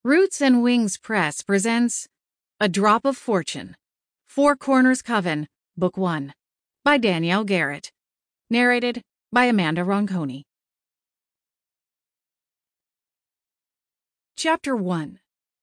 Roots and Wings Press presents A Drop of Fortune, Four Corners Coven, Book 1, by Danielle Garrett. Narrated by Amanda Ronconi. Chapter 1.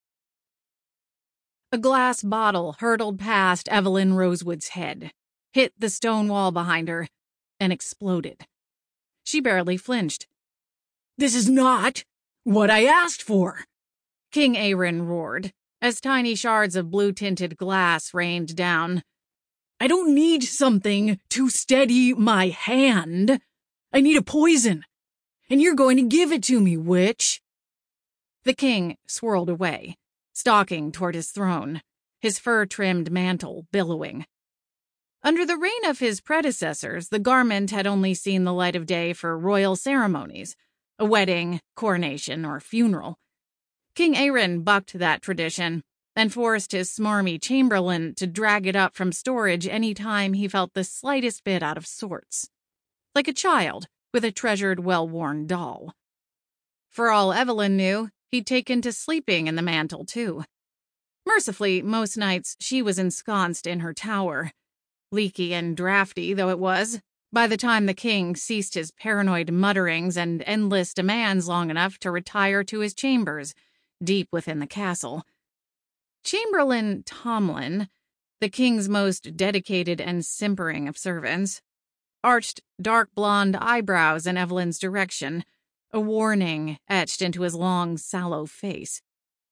A glass bottle hurtled past Evelyn Rosewood's head, hit the stone wall behind her, and exploded. She barely flinched. "This is not what I asked for!" King Aaron roared, as tiny shards of blue-tinted glass rained down. "I don't need something to steady my hand. I need a poison, and you're going to give it to me, witch." The king swirled away, stalking toward his throne, his fur-trimmed mantle billowing. Under the reign of his predecessors, the garment had only seen the light of day for royal ceremonies, a wedding, coronation, or funeral. King Aaron bucked that tradition and forced his smarmy chamberlain to drag it up from storage any time he felt the slightest bit out of sorts. Like a child with a treasured, well-worn doll. For all Evelyn knew, he'd taken to sleeping in the mantle, too. Mercifully, most nights she was ensconced in her tower. Leaky and drafty though it was, by the time the king ceased his paranoid mutterings and endless demands long enough to retire to his chambers, deep within the castle. Chamberlain Tomlin, the king's most dedicated and simpering of servants, arched dark blonde eyebrows in Evelyn's direction, a warning etched into his long, sallow face.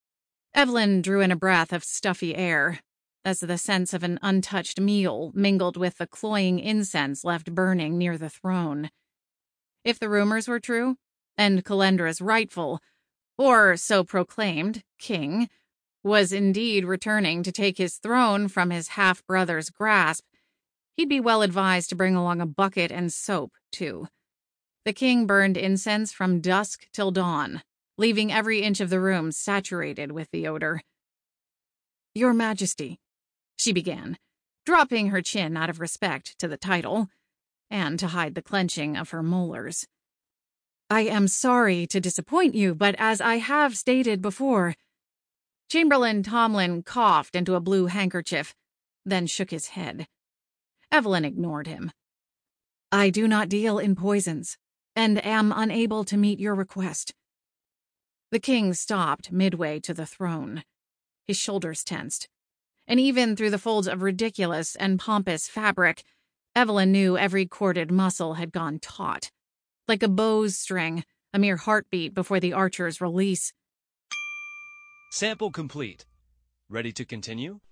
Evelyn drew in a breath of stuffy air, as the sense of an untouched meal mingled with the cloying incense left burning near the throne. If the rumors were true, and Calendra's rightful, or so proclaimed, king, was indeed returning to take his throne from his half-brother's grasp, he'd be well advised to bring along a bucket and soap, too. The king burned incense from dusk till dawn, leaving every inch of the room saturated with the odor. "Your Majesty," she began, dropping her chin out of respect to the title, and to hide the clenching of her molars. "I am sorry to disappoint you, but as I have stated before..." Chamberlain Tomlin coughed into a blue handkerchief, then shook his head. Evelyn ignored him. "I do not deal in poisons, and am unable to meet your request." The king stopped midway to the throne. His shoulders tensed, and even through the folds of ridiculous and pompous fabric, Evelyn knew every corded muscle had gone taut. Like a bow's string, a mere heartbeat before the archer's release. Sample complete. Ready to continue?